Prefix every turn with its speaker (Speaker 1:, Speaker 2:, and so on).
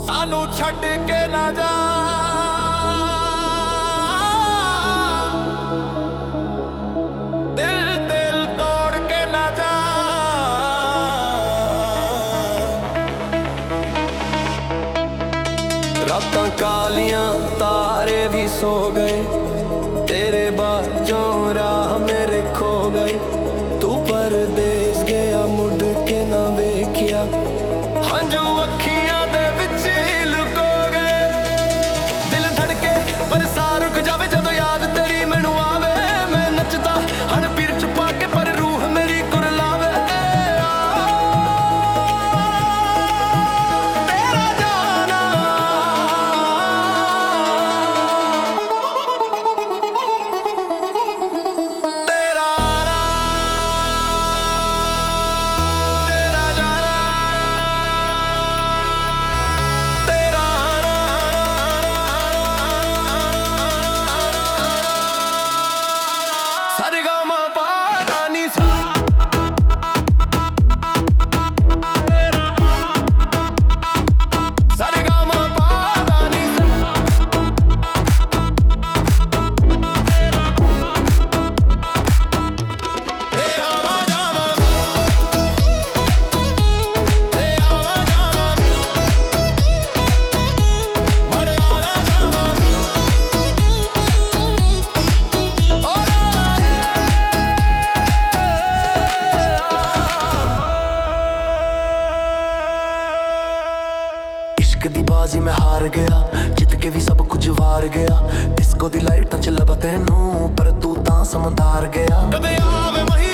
Speaker 1: ਸਾਨੂੰ ਛੱਡ ਕੇ ਨਾ ਜਾ। ਦਿਲ ਤੋੜ ਕੇ ਨਾ ਜਾ। ਰਾਤਾਂ ਕਾਲੀਆਂ ਤਾਰੇ ਵੀ ਸੋ ਗਏ, तेरे बाजों राह मेरे खो गई। तू परदेस गया मुड़ के ना वेखिया, हंझू अखियां दे विच लुको गए। दिल धड़के पर साह रुक जावे जदों याद तेरी मैनू आवे। मैं नचदा हर पीर छुपा के पर रूह मेरी कुरलावे। तेरा जाना दी बाजी मैं हार गया, जित के भी सब कुछ वार गया। डिस्को दी लाइटां च लभा तैनू पर तू तां समझदार गया। कदे आवे